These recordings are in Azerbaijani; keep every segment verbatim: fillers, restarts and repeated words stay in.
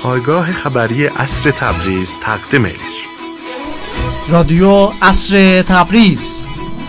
پایگاه خبری عصر تبریز تقدیم edir. رادیو عصر تبریز.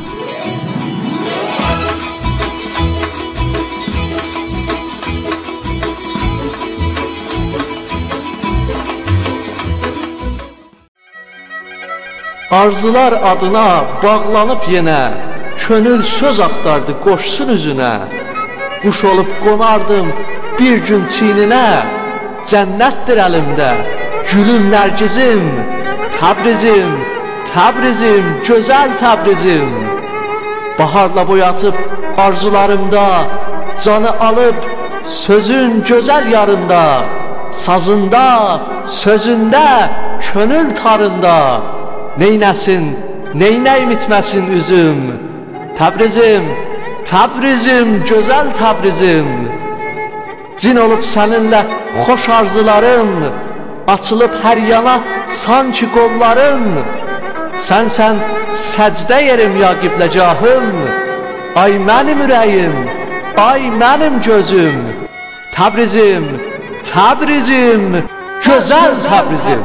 Arzular adına bağlanıp yenə, könül söz axtardı qoşsun üzünə. Quş olub qonardım bir gün çiyninə, cənnətdir əlimdə, gülüm nərgizim, Təbrizim, Təbrizim, gözəl Təbrizim. Baharla boyatıb arzularımda, canı alıb sözün gözəl yarında, sazında, sözündə, könül tarında. Neynəsin, neynəyim itməsin üzüm, Təbrizim, Təbrizim, gözəl Təbrizim. Cin olub səninlə xoş arzularım, açılıb hər yana sanki qollarım. Sənsən səcdə yerim ya qibləgahım, ay mənim ürəyim, ay mənim gözüm. Təbrizim, Təbrizim, gözəl Təbrizim.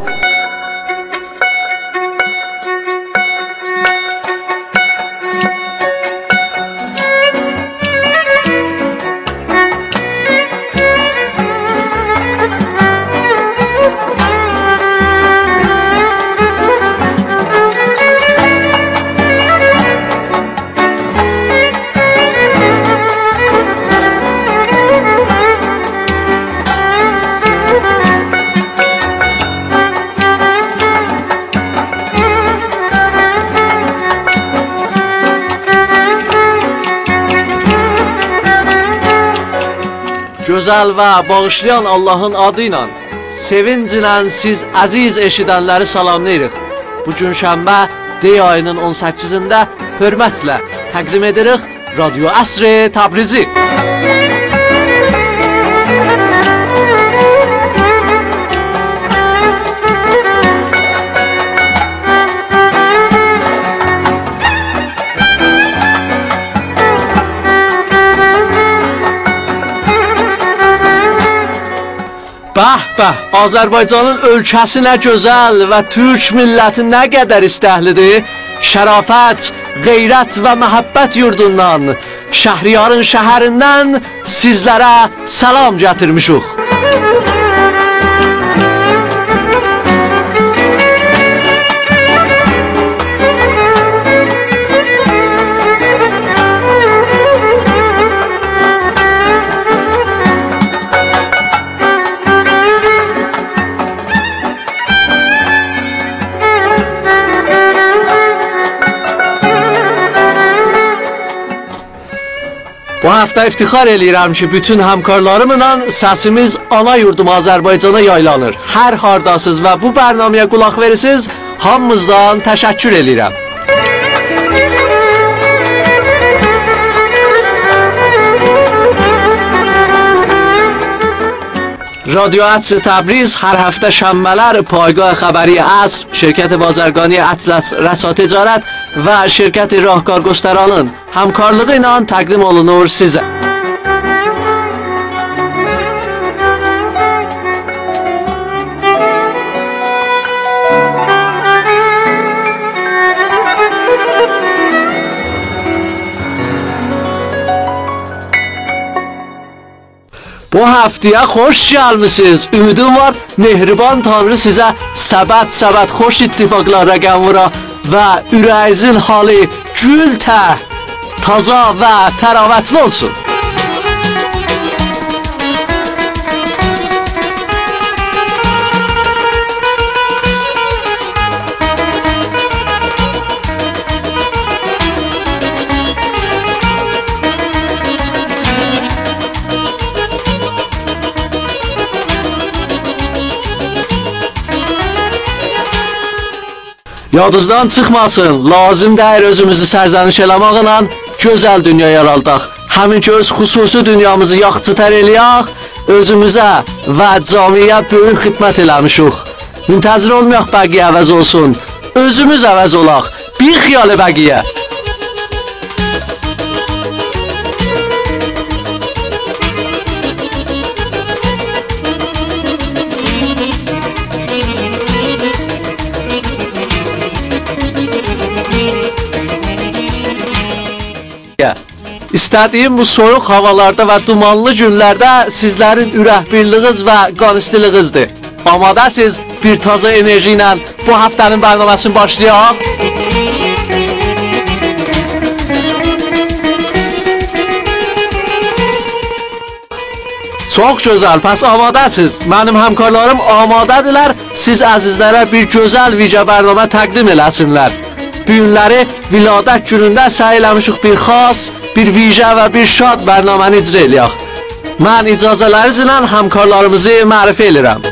Gözəl və bağışlayan Allahın adı ilə, sevinclə siz əziz eşidənləri salamlayırıq. Bugün şənbə, D ayının on səkkizində hörmətlə təqdim edirik Radyo Əsr Təbrizi. Bəh, bəh, Azərbaycanın ölkəsi nə gözəl və Türk milləti nə qədər istəhlidir. Şərafət, qeyrət və məhəbbət yurdundan, Şəhriyarın şəhərindən sizlərə salam gətirmişik. Bu hafta iftixar eləyirəm ki, bütün həmkarlarımla səsimiz ana yurdum Azərbaycana yaylanır. Hər hardasız və bu bərnaməyə qulaq verirsiniz, hamımızdan təşəkkür eləyirəm. رادیو عصر تبریز هر هفته شنبه‌lar پایگاه خبری عصر، شرکت بازرگانی اطلس رسا تجارت و شرکت راهکار گسترانın همکارlığı ilə təqdim olunur sizə. Bu haftaya xoş gəlmisiniz. Ümidim var, mehriban Tanrı sizə səbət-səbət xoş ittifaqlar rəqəm vura və ürəyinizin halı gül tə, taza və təravətli olsun. Yadınızdan çıxmasın, lazım deyir özümüzü sərzəniş eləmaqla gözəl dünya yaraldaq. Həmin ki öz xüsusi dünyamızı yaxçıtər eləyək, özümüzə və camiyə böyük xidmət eləmişik. Müntəzir olmayaq bəqiyə əvəz olsun, özümüz əvəz olaq, bir xiyalı bəqiyə. İstədiyim bu soyuq havalarda və dumanlı günlərdə sizlərin ürək birliyiniz və qan istiliyinizdir. Amadəsiz bir taza enerji ilə bu həftənin bərnaməsini başlayaq. Çox gözəl, pəs amadəsiz. Mənim həmkarlarım amadədirlər. Siz əzizlərə bir gözəl vicə bərnamə təqdim eləsinlər. Bu günləri viladət günündə səy eləmişik bir xas, bir vicə və bir şad bərnaməni icra eləyək. Mən icazələriniz ilə həmkarlarımızı mərifə eləyirəm.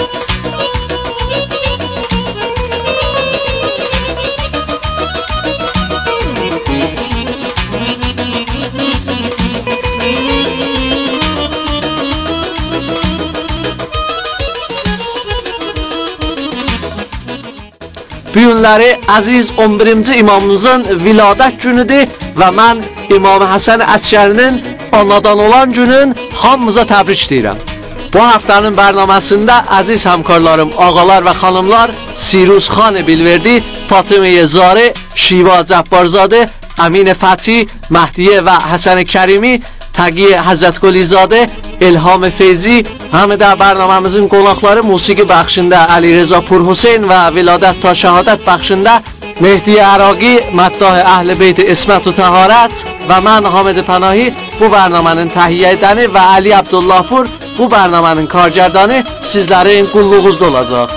Bu günləri əziz on birinci imamımızın viladət günüdür və mən İmam Həsən Əskərinin anadan olan günün hamımıza təbrik deyirəm. Bu həftənin bərnaməsində əziz həmkarlarım, ağalar və xanımlar Sirus Xan Bilverdi, Fatımiyə Zari, Şiva Cəbbarzadə, Əmin Fəthi, Məhdiyə və Həsən Kərimi, Təqiyə Həzrət Qolizadə, İlham Feyzi, həm də bərnaməmizin qonaqları musiqi bəxşində Əli Reza Purhüseyn və Viladət ta Şəhadət bəxşində Mehdi Əraqi, Məddah Əhl-i Beyt İsmət və Təharət və mən Hamid Pənahi bu bərnamənin təhiyyə edəni və Əli Abdullahpur bu bərnamənin kargərdanı sizlərin qulluğunuzda olacaq.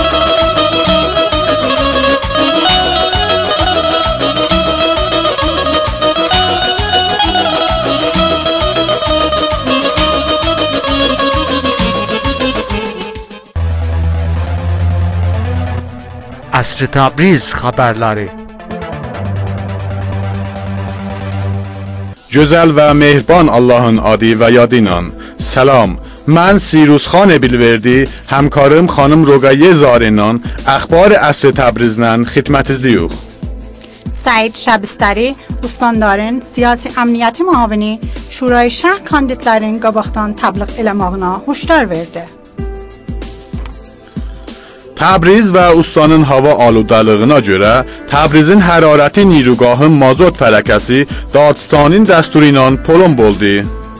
عصر تبریز xəbərləri. Gözəl və mehriban Allahın adı və yadı ilə Salam, mən Sirus Xan Bilverdi, həmkarım xanım Röqəyyə Zari ilə əxbar əsr Təbrizdən xidmətinizdeyiq. سعید شبستری استاندارın siyasi əmniyyəti müavini Şurayı Şəhər kandidlərin qabaqdan təbliğ eləmağına hoşdar verdi. Təbriz və ustanın hava aludalığına görə Təbrizin hərarəti nirugahın mazot fələkəsi Dağıstanın dəsturu ilə polon oldu.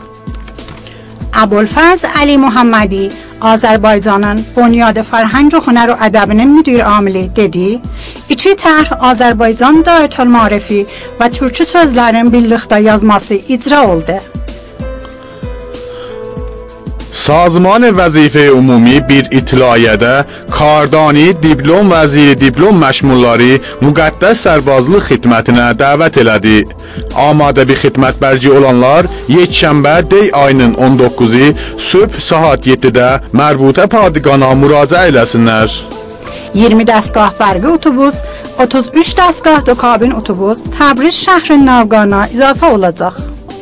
Əbülfəz Əli Muhammadi Azərbaycanın Bunyad Fərhəng və Hünər və Ədəbinin müdir amili dedi, İki tərh Azərbaycan Dayətül Marifi və Türkçü sözlərin birlikdə yazması icra oldu. Sazman Vəzifə Ümumi bir itilaiyyədə kardani, diplom və ziri-diplom məşmulları müqəddəs sərbazlıq xidmətinə dəvət elədi. Amadə bir xidmət bərci olanlar yekşənbə dey ayının on doqquzu sübh saat yeddidə mərbutə padigana müraciə eləsinlər. iyirmi dəstgah bərqi otobus, otuz üç dəstgah dokabin otobus Təbriz şəhrin navqana izafə olacaq.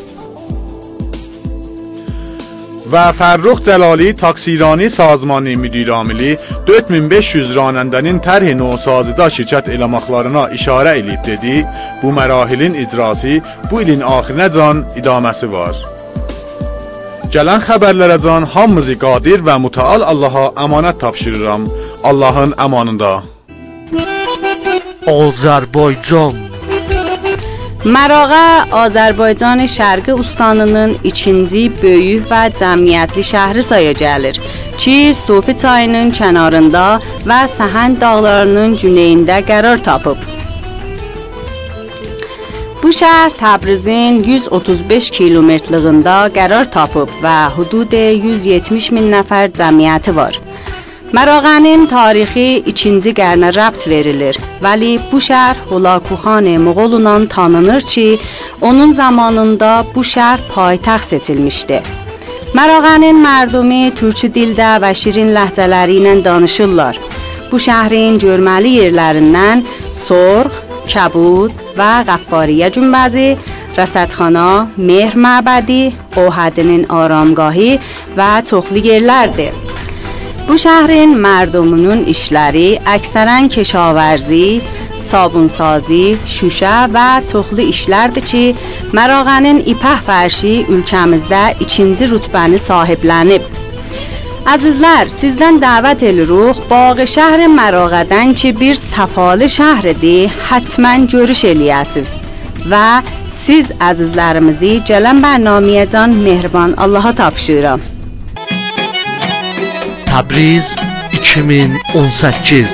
Və Fərrux Cəlali Taksirani Sazmanı müdir amili dörd min beş yüz ranəndənin tərhi nosazıda şirkət eləmaqlarına işarə eləyib dedi, bu mərahilin icrası bu ilin axirinə can idaməsi var. Gələn xəbərlərə can hamımızı qadir və mütəal Allaha əmanət tapşırıram. Allahın əmanında. Azərbaycan. Mərağa Azərbaycan şərqi ustanının ikinci böyük və cəmiyyətli şəhri saya gəlir ki, Sofi çayının kənarında və Səhənd dağlarının güneyində qərar tapıb. Bu şəhər Təbrizin yüz otuz beş kilometrlığında qərar tapıb və hudud yüz yetmiş min nəfər cəmiyyəti var. Mərağənin tarixi ikinci qərnə rəbt verilir, vəli bu şəhər Hulakuxan Moğolunla tanınır ki, onun zamanında bu şəhər paytaxt seçilmişdi. Mərağənin mərdumi türkçü dildə və şirin ləhcələri ilə danışırlar. Bu şəhrin görməli yerlərindən Sorğ, Kəbud və Qəffariyə günbəzi, Rəsədxana, Mehr məbədi, Ohədinin aramgahı və çoxlu yerlərdir. Bu şəhrin mərdumunun işləri əksərən keşavərzi, sabunsazi, şüşə və çoxlu işlərdir ki, Mərağənin ipək fərşi ölkəmizdə ikinci rütbəni sahiblənib. Əzizlər, sizdən dəvət edirik, Bağı şəhər Mərağədən ki, bir səfalı şəhridir, həttmən görüş eləyəsiz və Siz əzizlərimizi gələn bərnamədən mehriban Allaha tapşırıram. Təbriz iki min on səkkiz.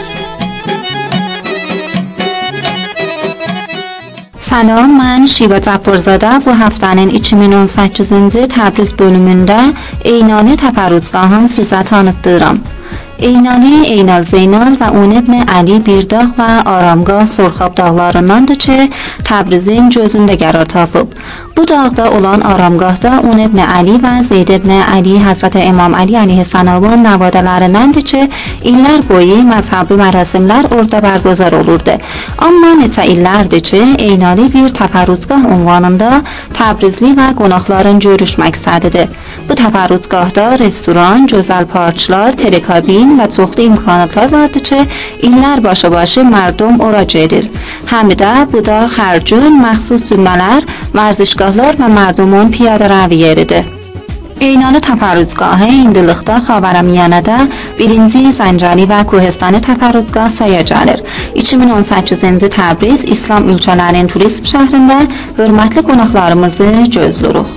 Salam, mən Şiva Cappurzadə bu həftənin iki min on səkkizinci Təbriz bölümündə Eynani təfərrüzgahını sizə tanıtdıram. Eynani, Eynal Zeynal və On ibn Ali bir dağ və aramgah Sorxab dağlarındandır ki, Təbrizin gözündə qərar tapıb. Bu dağda olan aramgahda On ibn Ali və Zeyd ibn Ali Həzrət İmam Ali əleyhissalamın nəvadələrindəndir ki, illər boyu məzhəbi mərasimlər orada bərgüzar olurdu. Amma neçə illərdir ki, Eynali bir təfərrüzgah ünvanında Təbrizli və qonaqların görüş məqsədidir. Bu təfərrüzgahda restoran, gözəl parklar, telekabin və çoxlu imkanatlar vardır ki, illər başa-başı mərdum ora gedir. Həm də bu da hər gün məxsus cümlələr, vərzişgahlar və mərdumun piyada rəvi yeridir. Eynali təfərrüzgahı indilikdə Xavərəmiyanədə birinci Zəncəli və Kohestani təfərrüzgah saya gəlir. iki min on səkkizinci Təbriz İslam ölkələrinin turizm şəhrində hörmətli qonaqlarımızı gözləyirik.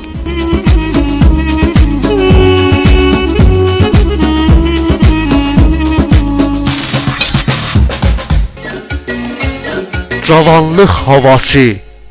Cavanlıq havası.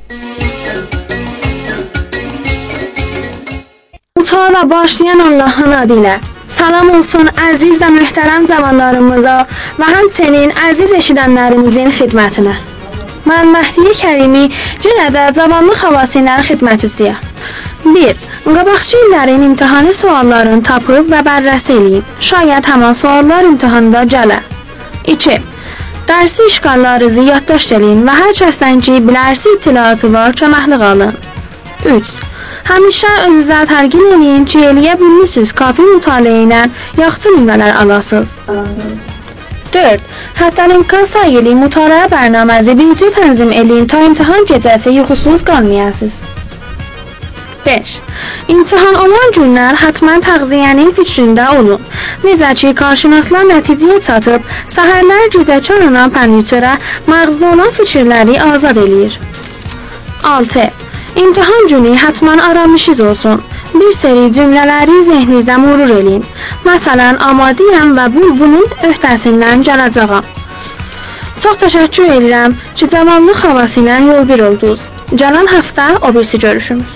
Uçağla başlayan Allah'ın adıyla. Salam olsun əziz və möhtərəm cavanlarımıza və həmçinin əziz eşidənlərimizin xidmətinə. Mən Məhdiyə Kərimi yenə də cavanlıq havası ilə xidmət istəyəm. bir. Qabaqçı illərin imtihani suallarını tapıb və bərrəsi eləyib. Şayət həmin suallar imtihanda gələ. iki. Dərsi işğallarınızı yaddaşd eləyin və hər kəsdən ki, bilərsi itilatı var, köməklik alın. üç. Həmişə özünüzə tərgin eləyin ki, eləyə bilmişsiniz kafi mütaliə ilə yaxşı nümələr alasınız. dörd. Hətta imkan sayılı mütaliə bərnaməzi birinci tənzim eləyin ta imtihan gecəsi yuxusuz qalmayasınız. beş. İmtihan olan günlər hətmən təğziyənin fikrində olun. Necə ki, qarşınaslar nəticəyə çatıb, səhərlər güdəkar olan pəniçörə məğzdə olan fikirləri azad eləyir. altı. İmtihan günü hətmən aramışız olsun. Bir seri cümlələri zehninizdə murur eləyin. Məsələn, amadiyəm və bu, bunun öhdəsindən gələcəyəm. Çox təşəkkür edirəm ki, cavanlıq havası ilə yol bir oldunuz. Gələn həftə o birisi görüşümüz.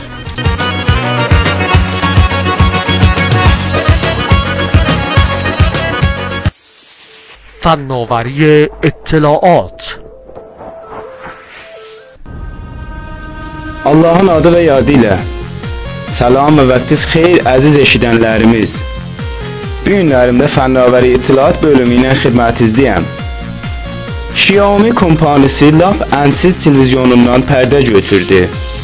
فناوری اطلاعات. Allahın adı və yadı ilə. Salam və vaxtınız xeyir əziz eşidənlərimiz. Bu günlərimdə fənnavəri ittiliat bölümü ilə xidmətinizdəyəm. Xiaomi kompaniyası lap ənsiz televizyonundan pərdə götürdü.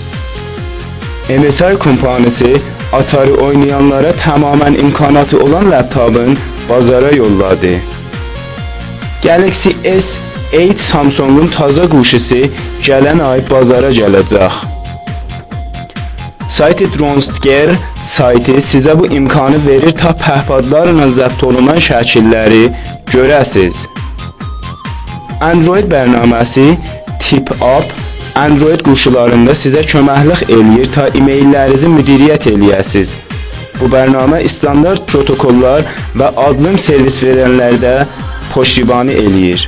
M S I kompaniyası Atari oynayanlara tamamən imkanatı olan laptopun bazara yolladı. Galaxy S osmon Samsungun taza quşisi gələn ay bazara gələcək. Sayti Dronestger sayti sizə bu imkanı verir ta pəhpadlarla zəbt olunan şəkilləri görəsiz. Android bərnaməsi TipUp Android quşularında sizə köməklik eləyir ta e-maillərinizi müdiriyyət eləyəsiz. Bu bərnamə standart protokollar və adlım servis verənlərdə poştibani eləyir.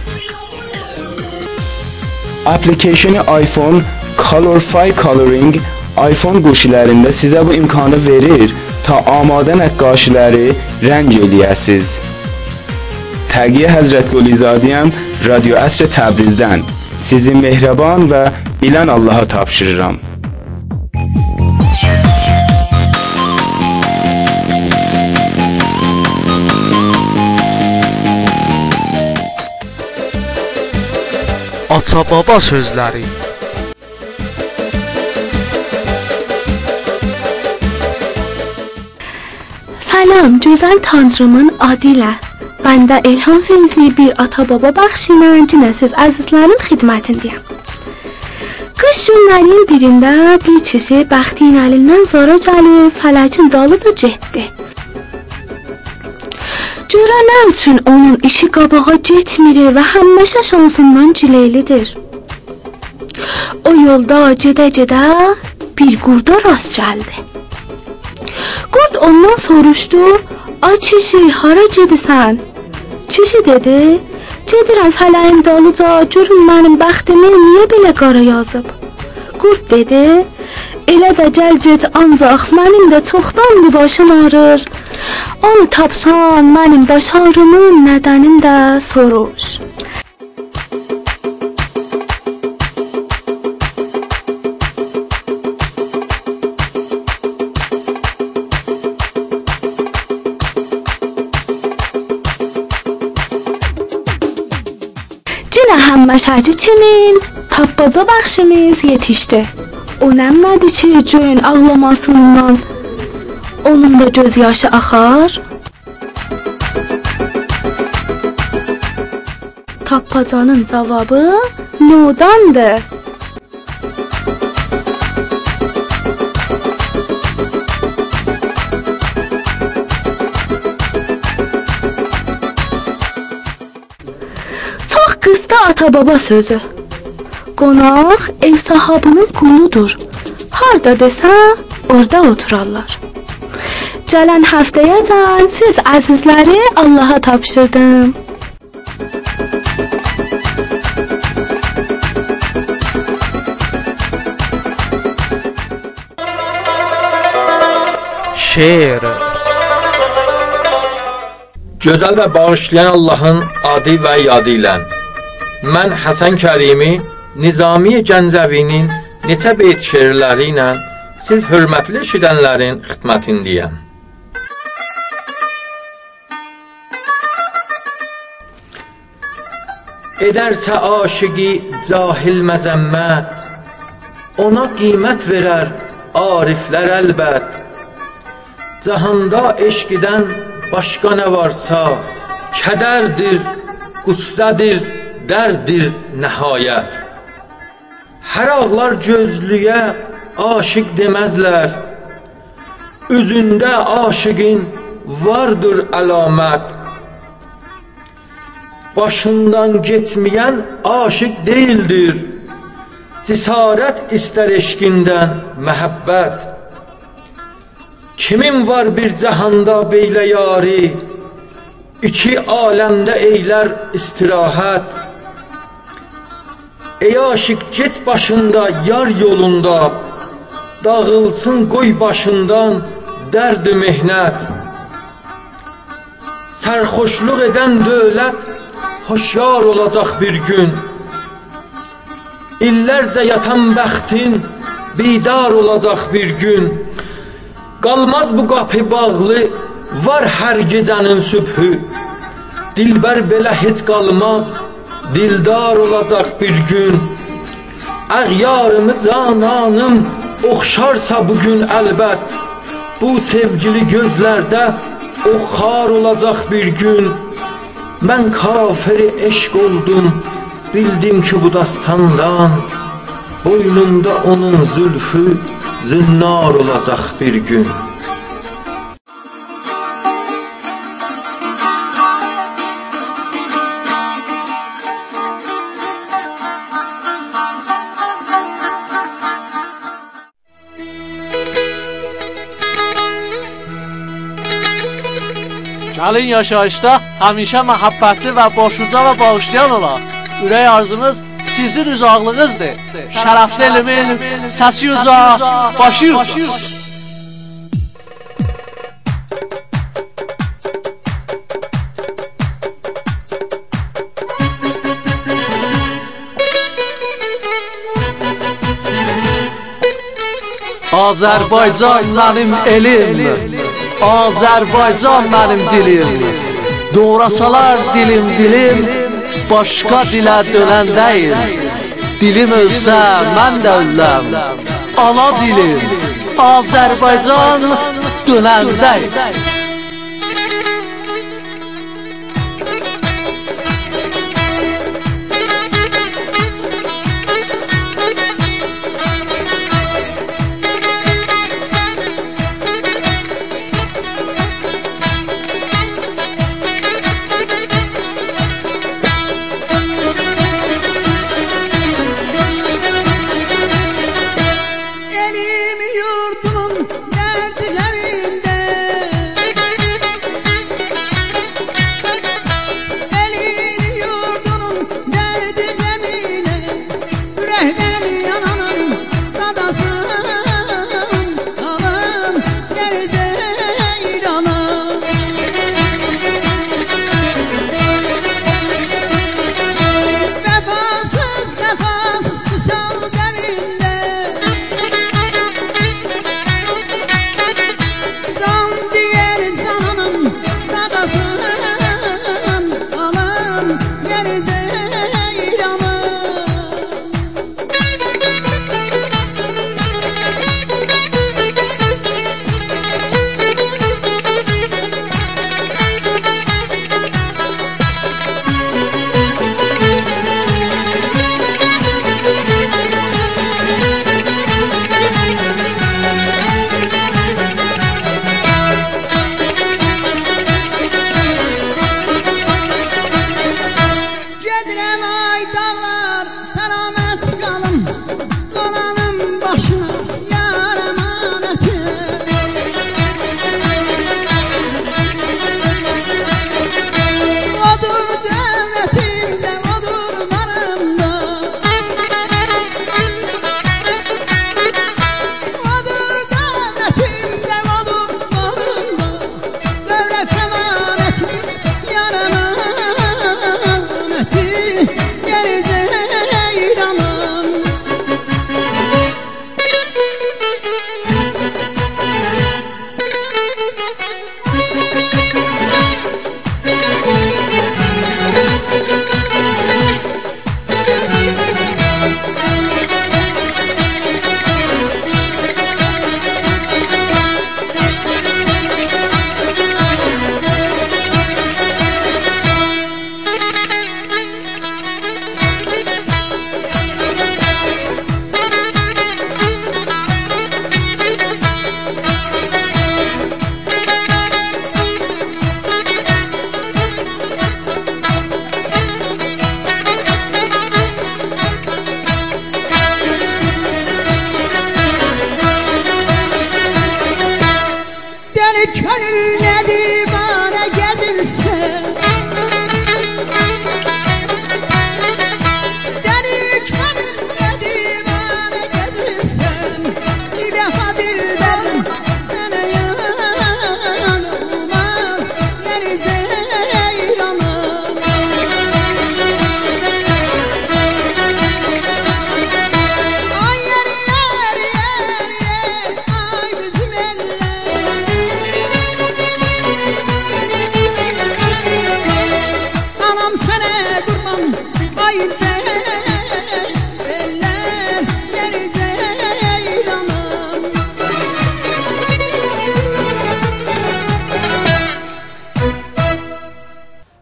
Application-i iPhone Colorify Coloring iPhone quşilərində sizə bu imkanı verir ta amadə nəqqaşiləri rəng eləyəsiz. Təqiyə Həzrət Qulizadiyəm Radio Əsr Təbrizdən. Sizi mehriban və bilən Allaha tapşırıram. Ata-baba sözləri. Salam, gözəl Tanrımın adı ilə. Bəndə İlham Feyzi bir ata-baba bəxşi ilə cinəsiz əzizlərin xidmətindəyəm. Qış günlərin birində bir kişi bəxtin əlindən zora gəlib fələkin dalıca getdi. Görə nə üçün onun işi qabağa getmir və həmişə şansından cileylidir. O yolda gedə-gedə bir qurda rast gəldi. Qurd ondan soruşdu: "Ay kişi, hara gedirsən?" Kişi dedi: "Gedirəm fələyin dalıca, görüm mənim bəxtimi niyə belə qara yazıb." Qurd dedi: "Elə də gəl get, ancaq mənim də çoxdandır başım ağrır. Onu tapsan, mənim baş ağrımın nədənini də soruş." Cinə həmməşəci kimin, tapbaza bəxşimiz yetişdi. O nəmlədi ki, gün ağlamasından onun da göz yaşı axar. Tapbacanın cavabı nodandır. Çox qısa ata-baba sözü. Qonaq ev sahibinin quludur. Harda desə, orada oturarlar. Gələn həftəyəcən siz əzizləri Allaha tapşırdım. Şeir. Gözəl və bağışlayan Allahın adı və yadı ilə mən Həsən Kərimi Nizami Gəncəvinin neçə beyt şeirləri ilə siz hörmətli eşidənlərin xidmətindəyəm. Edərsə aşıqi cahil məzəmmət, ona qiymət verər ariflər əlbət. Cahanda eşqidən başqa nə varsa, kədərdir, qüssədir, dərdir nəhayət. Hər ağlar gözlüyə aşiq deməzlər, üzündə aşiqin vardır əlamət. Başından geçməyən aşiq deyildir, cəsarət istər eşqindən məhəbbət. Kimin var bir cəhanda beylə yari, iki aləmdə eylər istirahət. Ey aşiq get başında yar yolunda, dağılsın qoy başından dərd-i mehnət. Sərxoşluq edən dövlət hoşyar olacaq bir gün, illərcə yatan bəxtin bidar olacaq bir gün. Qalmaz bu qapı bağlı, var hər gecənin sübhü. Dilbər belə heç qalmaz, dildar olacaq bir gün. Əğyarımı cananım oxşarsa bugün əlbət, bu sevgili gözlərdə oxar olacaq bir gün. Mən kafiri eşq oldum, bildim ki bu dastandan, boynumda onun zülfü zünnar olacaq bir gün. Gəlin yaşayışda həmişə məhəbbətli və boşuca və bağışlayan olaq. Ürək arzumuz sizin uzaqlığınızdır. Şərəfli elimin səsi uzaq, başı uzaq. Azərbaycan mənim elim, Azərbaycan mənim dilim. Doğrasalar dilim dilim, başqa dilə dönən deyil. Dilim ölsə mən də öləm, ana dilim Azərbaycan dönən deyil.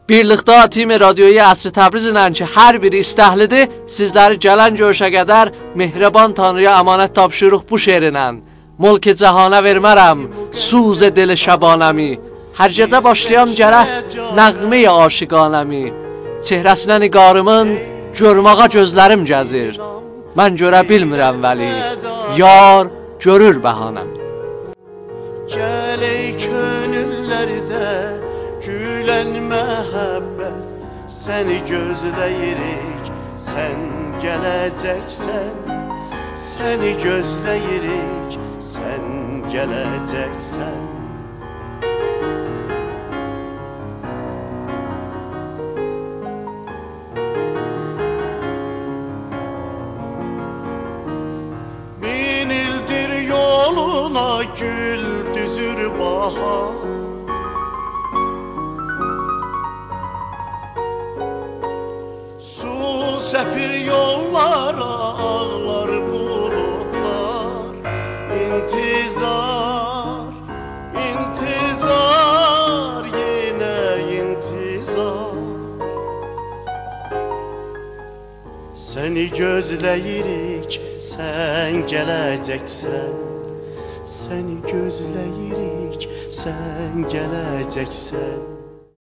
Birlikdə Team Radioya Əsri Təbriz ilə ki, hər biri istəhlidir, sizləri gələn görüşə qədər Mehriban Tanrıya əmanət tapşırıq bu şeirinlə. Mulki cəhana vermərəm, suz dili şəbanəmi. Hər gecə başlayan gərək nəğmi aşiqanəmi. Çehrəsinə nigarımın görməğa gözlərim gəzir. Mən görə bilmirəm vəli, yar görür bəhanəm. Gəl ey könüllərdə gülən məhəbbət, səni gözləyirik, sən gələcəksən. Səni gözləyirik, sən gələcəksən. Min ildir yoluna gül düzür bahar, su səpir yollara, ağlar bulutlar. İntizar, intizar, yenə intizar. Səni gözləyirik, sən gələcəksən. Səni gözləyirik, sən gələcəksən.